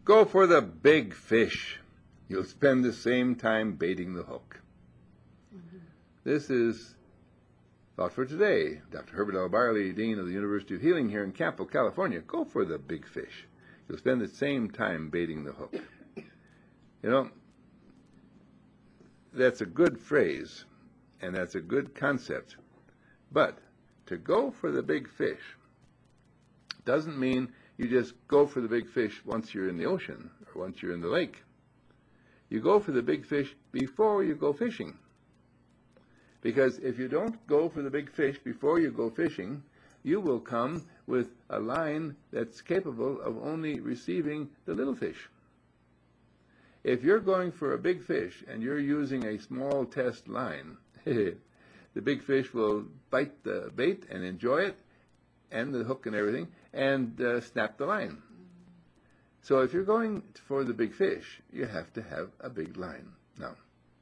Go for the big fish. You'll spend the same time baiting the hook. This is Thought for Today. Dr. Herbert L. Barley, Dean of the University of Healing here in Campo, California. Go for the big fish. You'll spend the same time baiting the hook. You know, that's a good phrase, and that's a good concept. But to go for the big fish doesn't mean you just go for the big fish once you're in the ocean or once you're in the lake. You go for the big fish before you go fishing. Because if you don't go for the big fish before you go fishing, you will come with a line that's capable of only receiving the little fish. If you're going for a big fish and you're using a small test line, the big fish will bite the bait and enjoy it, and the hook and everything, and snap the line. So if you're going for the big fish, you have to have a big line. Now,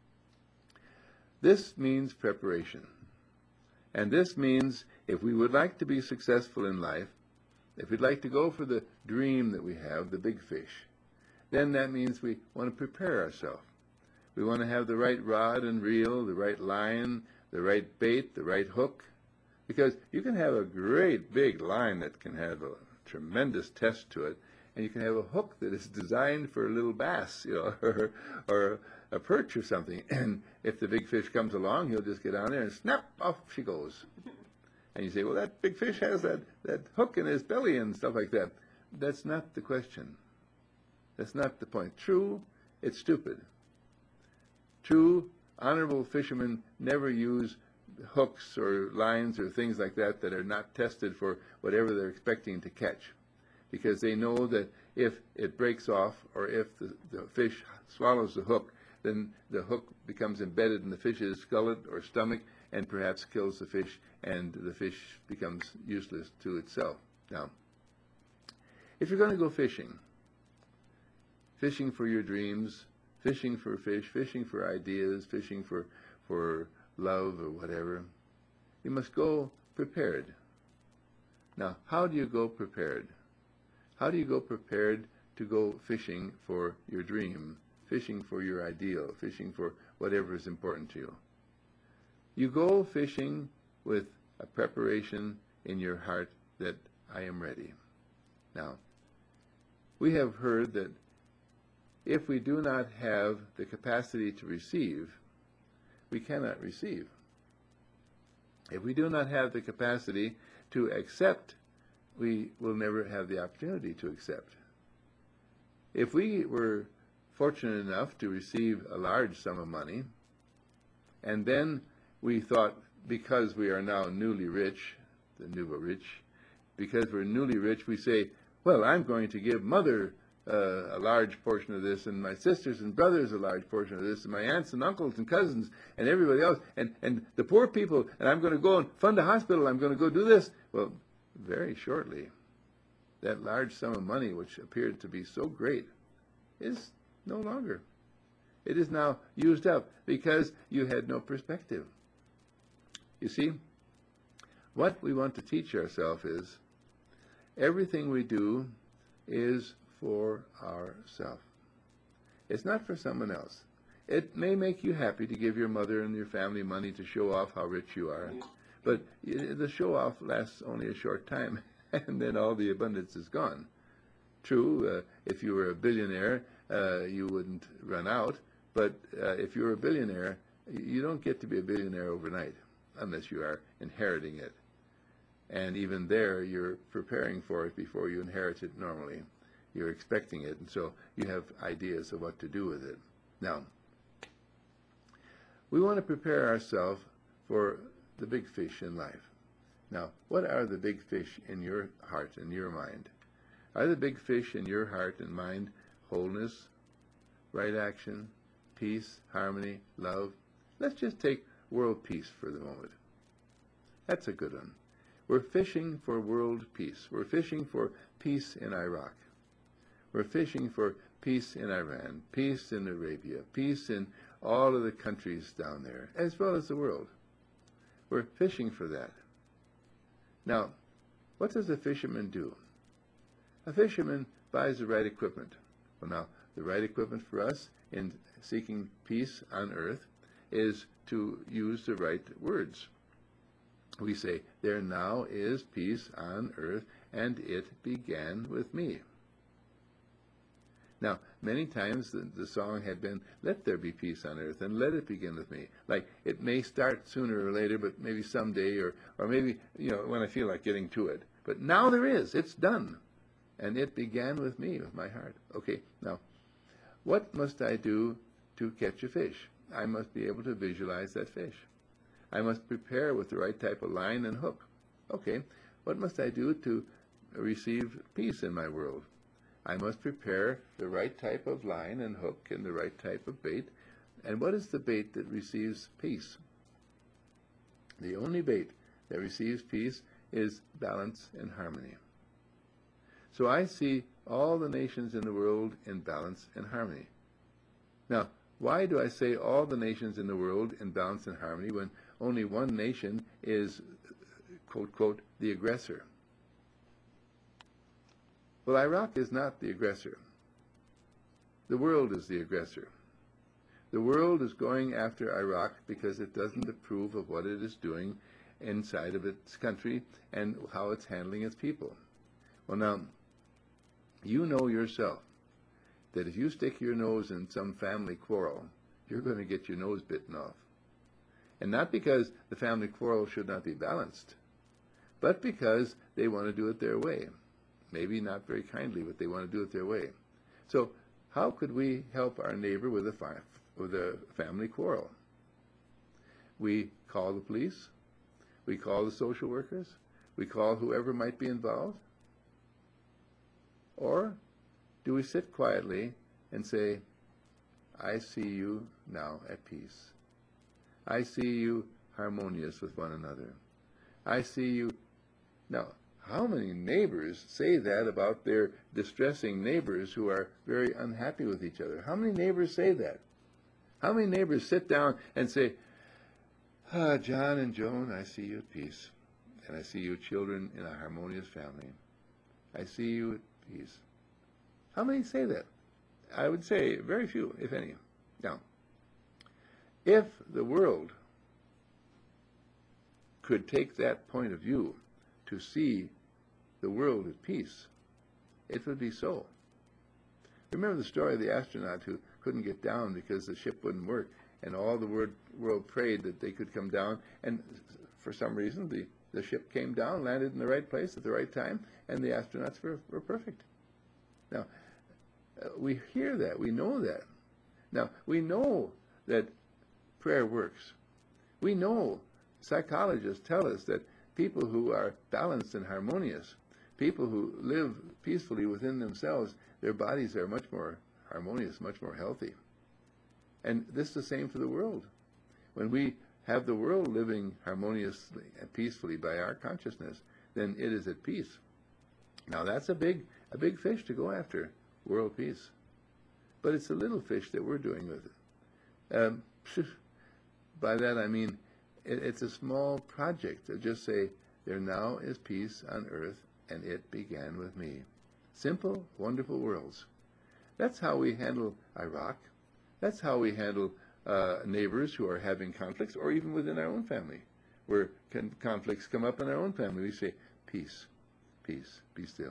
this means preparation. And this means if we would like to be successful in life, if we'd like to go for the dream that we have, the big fish, then that means we want to prepare ourselves. We want to have the right rod and reel, the right line, the right bait, the right hook. Because you can have a great big line that can have a tremendous test to it, and you can have a hook that is designed for a little bass, or a perch or something. And if the big fish comes along, he'll just get on there and snap, off she goes. And you say, well, that big fish has that hook in his belly and stuff like that. That's not the question. That's not the point. True, it's stupid. True, honorable fishermen never use hooks or lines or things like that that are not tested for whatever they're expecting to catch. Because they know that if it breaks off or if the fish swallows the hook, then the hook becomes embedded in the fish's gullet or stomach and perhaps kills the fish, and the fish becomes useless to itself. Now, if you're going to go fishing, fishing for your dreams, fishing for fish, fishing for ideas, fishing for love or whatever, you must go prepared. Now, how do you go prepared? How do you go prepared to go fishing for your dream, fishing for your ideal, fishing for whatever is important to you? You go fishing with a preparation in your heart that I am ready. Now, we have heard that if we do not have the capacity to receive, we cannot receive. If we do not have the capacity to accept, we will never have the opportunity to accept. If we were fortunate enough to receive a large sum of money, and then we thought, because we are now newly rich, the nouveau rich, because we're newly rich, we say, well, I'm going to give Mother a large portion of this, and my sisters and brothers a large portion of this, and my aunts and uncles and cousins and everybody else, and the poor people, and I'm going to go and fund a hospital, I'm going to go do this. Well, very shortly, that large sum of money, which appeared to be so great, is no longer. It is now used up because you had no perspective. You see, what we want to teach ourselves is everything we do is for ourselves. It's not for someone else. It may make you happy to give your mother and your family money to show off how rich you are, but the show-off lasts only a short time, and then all the abundance is gone. True, if you were a billionaire, you wouldn't run out, but if you're a billionaire, you don't get to be a billionaire overnight, unless you are inheriting it. And even there, you're preparing for it before you inherit it normally. You're expecting it, and so you have ideas of what to do with it. Now, we want to prepare ourselves for the big fish in life. Now, what are the big fish in your heart and your mind? Are the big fish in your heart and mind wholeness, right action, peace, harmony, love? Let's just take world peace for the moment. That's a good one. We're fishing for world peace. We're fishing for peace in Iraq. We're fishing for peace in Iran, peace in Arabia, peace in all of the countries down there, as well as the world. We're fishing for that. Now, what does a fisherman do? A fisherman buys the right equipment. Well, now, the right equipment for us in seeking peace on earth is to use the right words. We say, there now is peace on earth, and it began with me. Now, many times the song had been, let there be peace on earth, and let it begin with me. Like, it may start sooner or later, but maybe someday, or maybe, when I feel like getting to it. But now there is. It's done. And it began with me, with my heart. Okay, now, what must I do to catch a fish? I must be able to visualize that fish. I must prepare with the right type of line and hook. Okay, what must I do to receive peace in my world? I must prepare the right type of line and hook and the right type of bait. And what is the bait that receives peace? The only bait that receives peace is balance and harmony. So I see all the nations in the world in balance and harmony. Now, why do I say all the nations in the world in balance and harmony when only one nation is, quote, quote, the aggressor? Well, Iraq is not the aggressor. The world is the aggressor. The world is going after Iraq because it doesn't approve of what it is doing inside of its country and how it's handling its people. Well, now, you know yourself that if you stick your nose in some family quarrel, you're going to get your nose bitten off. And not because the family quarrel should not be balanced, but because they want to do it their way. Maybe not very kindly, but they want to do it their way. So how could we help our neighbor with a family quarrel? We call the police. We call the social workers. We call whoever might be involved. Or do we sit quietly and say, I see you now at peace. I see you harmonious with one another. I see you. Now, how many neighbors say that about their distressing neighbors who are very unhappy with each other? How many neighbors say that? How many neighbors sit down and say, John and Joan, I see you at peace. And I see you children in a harmonious family. I see you at peace. How many say that? I would say very few, if any. Now, if the world could take that point of view to see the world at peace, it would be so. Remember the story of the astronaut who couldn't get down because the ship wouldn't work, and all the world prayed that they could come down, and for some reason the ship came down, landed in the right place at the right time, and the astronauts were perfect. Now, we hear that, we know that. Now, we know that prayer works. We know, psychologists tell us that people who are balanced and harmonious, people who live peacefully within themselves, their bodies are much more harmonious, much more healthy. And this is the same for the world. When we have the world living harmoniously and peacefully by our consciousness, then it is at peace. Now that's a big fish to go after, world peace. But it's a little fish that we're doing with it. By that I mean it's a small project to just say, there now is peace on earth, and it began with me. Simple, wonderful worlds. That's how we handle Iraq. That's how we handle neighbors who are having conflicts, or even within our own family, where conflicts come up in our own family. We say, peace, peace, be still.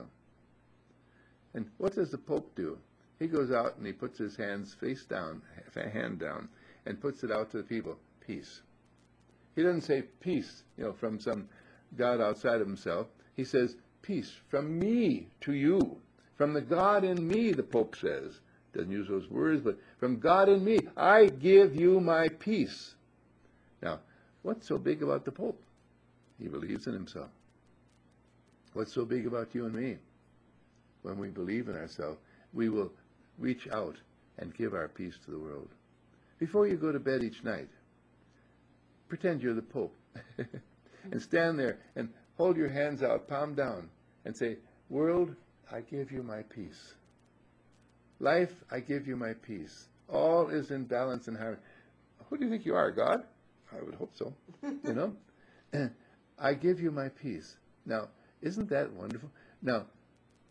And what does the Pope do? He goes out and he puts his hands face down, hand down, and puts it out to the people, peace. He doesn't say peace, from some God outside of himself. He says, peace from me to you, from the God in me, the Pope says. Doesn't use those words, but from God in me, I give you my peace. Now, what's so big about the Pope? He believes in himself. What's so big about you and me? When we believe in ourselves, we will reach out and give our peace to the world. Before you go to bed each night, pretend you're the Pope and stand there and hold your hands out, palm down, and say, world, I give you my peace. Life, I give you my peace. All is in balance and harmony. Who do you think you are, God? I would hope so. I give you my peace. Now, isn't that wonderful? Now,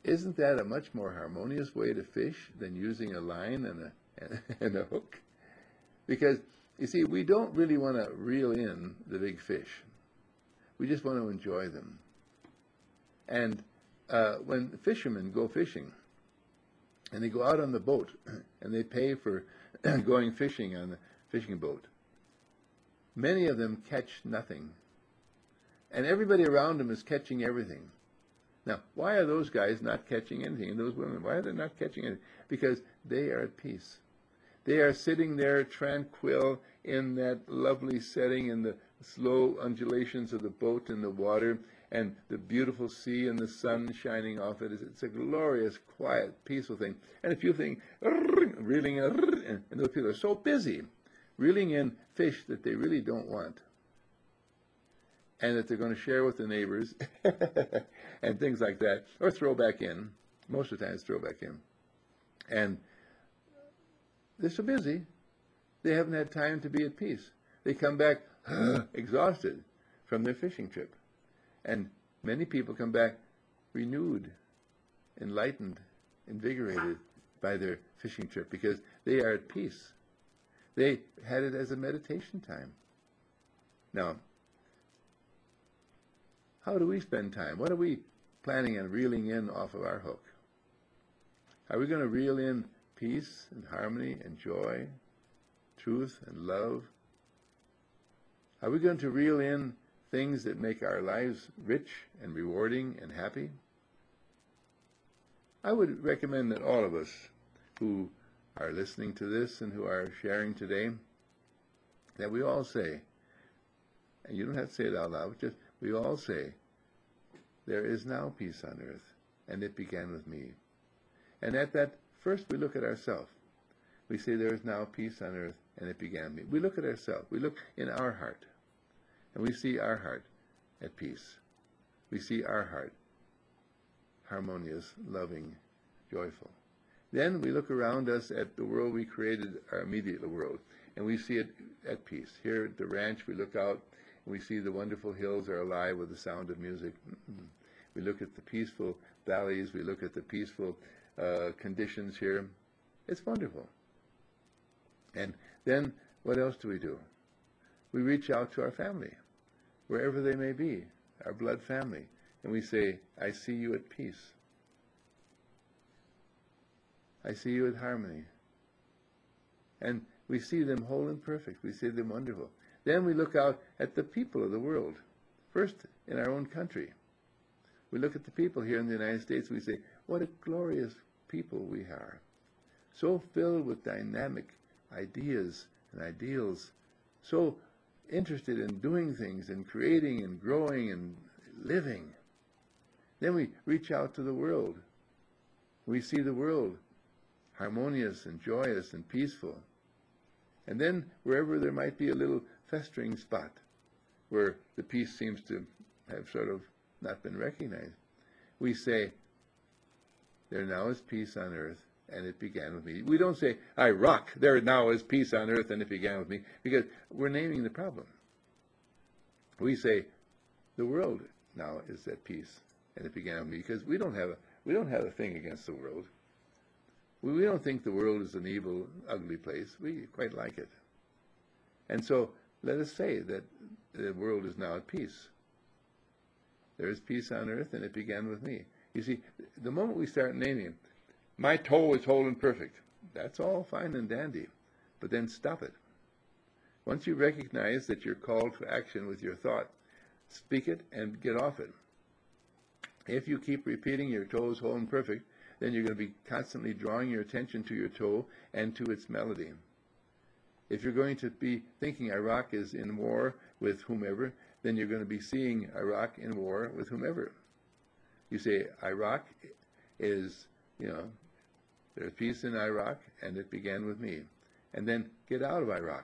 Isn't that a much more harmonious way to fish than using a line and a hook? Because, you see, we don't really want to reel in the big fish. We just want to enjoy them. And when fishermen go fishing, and they go out on the boat, and they pay for going fishing on the fishing boat, many of them catch nothing. And everybody around them is catching everything. Now, why are those guys not catching anything? And those women, why are they not catching anything? Because they are at peace. They are sitting there tranquil in that lovely setting, in the slow undulations of the boat in the water, and the beautiful sea and the sun shining off it. It's a glorious, quiet, peaceful thing. And if you think, reeling in, and those people are so busy reeling in fish that they really don't want, and that they're going to share with the neighbors, and things like that, or throw back in. Most of the time it's throw back in. And they're so busy, they haven't had time to be at peace. They come back exhausted from their fishing trip. And many people come back renewed, enlightened, invigorated by their fishing trip because they are at peace. They had it as a meditation time. Now, how do we spend time? What are we planning on reeling in off of our hook? Are we going to reel in peace and harmony and joy, truth and love? Are we going to reel in things that make our lives rich and rewarding and happy? I would recommend that all of us who are listening to this and who are sharing today, that we all say, and you don't have to say it out loud, just we all say, there is now peace on earth, and it began with me. And at that, first we look at ourselves. We say there is now peace on earth, and it began with me. We look at ourselves. We look in our heart, and we see our heart at peace. We see our heart harmonious, loving, joyful. Then we look around us at the world we created, our immediate world, and we see it at peace. Here at the ranch, we look out, and we see the wonderful hills are alive with the sound of music. We look at the peaceful valleys. We look at the peaceful conditions here. It's wonderful. And then what else do? We reach out to our family, wherever they may be, our blood family, and we say, I see you at peace. I see you at harmony. And we see them whole and perfect. We see them wonderful. Then we look out at the people of the world, first in our own country. We look at the people here in the United States. We say, what a glorious people we are. So filled with dynamic ideas and ideals. So interested in doing things and creating and growing and living. Then we reach out to the world. We see the world harmonious and joyous and peaceful. And then wherever there might be a little festering spot where the peace seems to have sort of not been recognized, we say, there now is peace on earth, and it began with me. We don't say, Iraq, there now is peace on earth, and it began with me, because we're naming the problem. We say, the world now is at peace, and it began with me, because we don't have a thing against the world. We don't think the world is an evil, ugly place. We quite like it. And so let us say that the world is now at peace. There is peace on earth, and it began with me. You see, the moment we start naming, my toe is whole and perfect, that's all fine and dandy, but then stop it. Once you recognize that you're called to action with your thought, speak it and get off it. If you keep repeating your toe is whole and perfect, then you're going to be constantly drawing your attention to your toe and to its melody. If you're going to be thinking Iraq is in war with whomever, then you're going to be seeing Iraq in war with whomever. You say, Iraq is, there's peace in Iraq, and it began with me. And then get out of Iraq.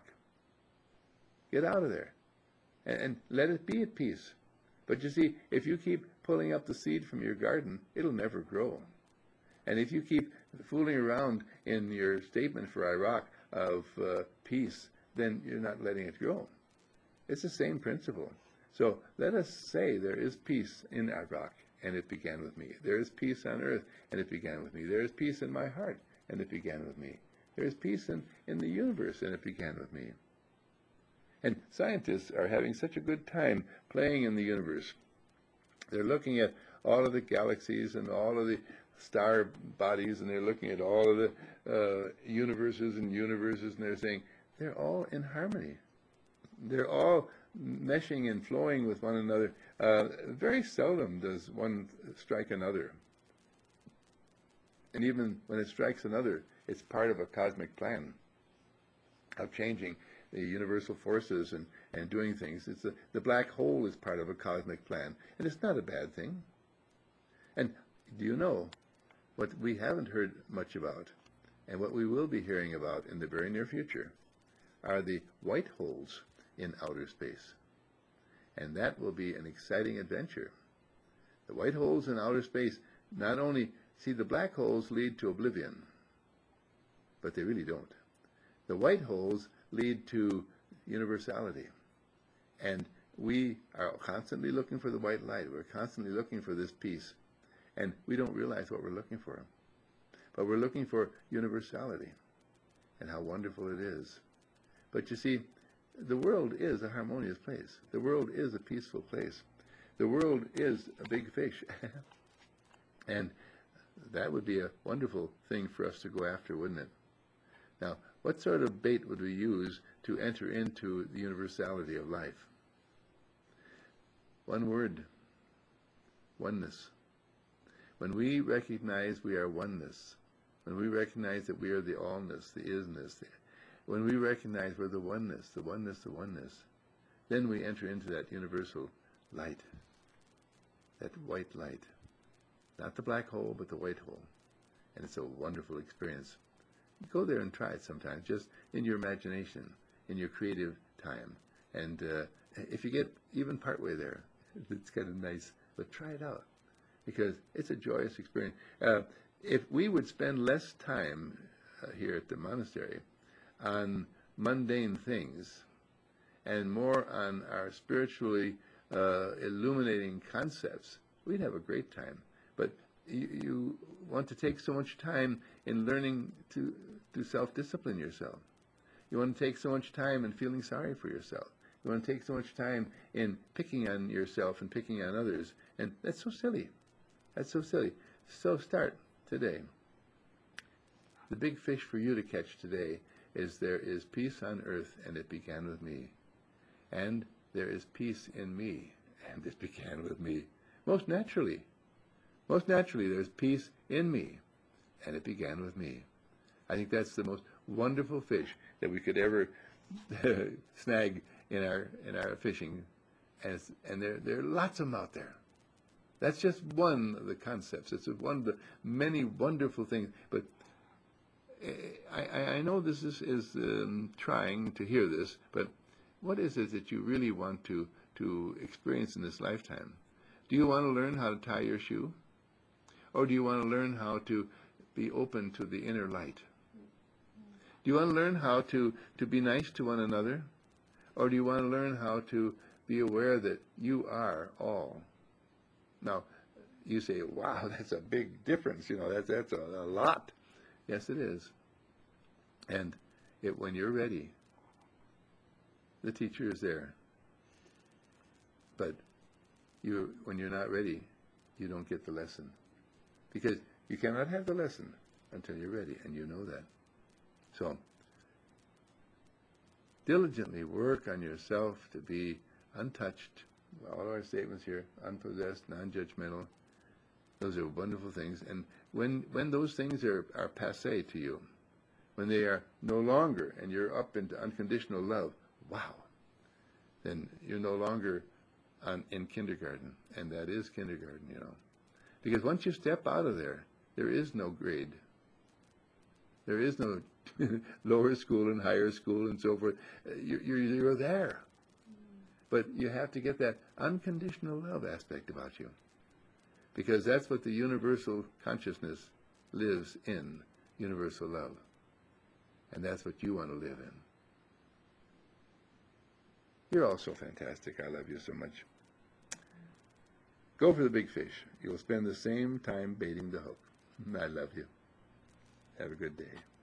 Get out of there. And let it be at peace. But you see, if you keep pulling up the seed from your garden, it'll never grow. And if you keep fooling around in your statement for Iraq of peace, then you're not letting it grow. It's the same principle. So let us say there is peace in Iraq, and it began with me. There is peace on earth, and it began with me. There is peace in my heart, and it began with me. There is peace in the universe, and it began with me. And scientists are having such a good time playing in the universe. They're looking at all of the galaxies and all of the star bodies, and they're looking at all of the universes, and they're saying they're all in harmony. They're all meshing and flowing with one another. Very seldom does one strike another. And even when it strikes another, it's part of a cosmic plan of changing the universal forces and doing things. It's the black hole is part of a cosmic plan, and it's not a bad thing. And do you know what we haven't heard much about, and what we will be hearing about in the very near future, are the white holes in outer space. And that will be an exciting adventure. The white holes in outer space not only, see, the black holes lead to oblivion, but they really don't. The white holes lead to universality. And we are constantly looking for the white light. We're constantly looking for this peace. And we don't realize what we're looking for. But we're looking for universality and how wonderful it is. But you see, the world is a harmonious place. The world is a peaceful place. The world is a big fish. And that would be a wonderful thing for us to go after, wouldn't it? Now, what sort of bait would we use to enter into the universality of life? One word: oneness. When we recognize we are oneness, when we recognize that we are the allness, the isness, when we recognize we're the oneness, then we enter into that universal light, that white light. Not the black hole, but the white hole. And it's a wonderful experience. Go there and try it sometime, just in your imagination, in your creative time. And if you get even partway there, it's kind of nice, but try it out, because it's a joyous experience. If we would spend less time here at the monastery on mundane things and more on our spiritually illuminating concepts, we'd have a great time. But you want to take so much time in learning to self-discipline yourself. You want to take so much time in feeling sorry for yourself. You want to take so much time in picking on yourself and picking on others. And that's so silly. That's so silly. So start today. The big fish for you to catch today is there is peace on earth, and it began with me. And there is peace in me, and it began with me. Most naturally, there's peace in me, and it began with me. I think that's the most wonderful fish that we could ever snag in our fishing, and there are lots of them out there. That's just one of the concepts. It's one of the many wonderful things. But I know this is trying to hear this, but what is it that you really want to experience in this lifetime? Do you want to learn how to tie your shoe? Or do you want to learn how to be open to the inner light? Do you want to learn how to be nice to one another? Or do you want to learn how to be aware that you are all? Now, you say, wow, that's a big difference. That's a lot. Yes, it is. And when you're ready, the teacher is there. But when you're not ready, you don't get the lesson. Because you cannot have the lesson until you're ready, and you know that. So, diligently work on yourself to be untouched. All our statements here: unpossessed, non-judgmental. Those are wonderful things. And when those things are passé to you, when they are no longer, and you're up into unconditional love, wow, then you're no longer in kindergarten. And that is kindergarten, Because once you step out of there, there is no grade. There is no lower school and higher school and so forth. You're there. But you have to get that unconditional love aspect about you. Because that's what the universal consciousness lives in, universal love. And that's what you want to live in. You're all so fantastic. I love you so much. Go for the big fish. You'll spend the same time baiting the hook. I love you. Have a good day.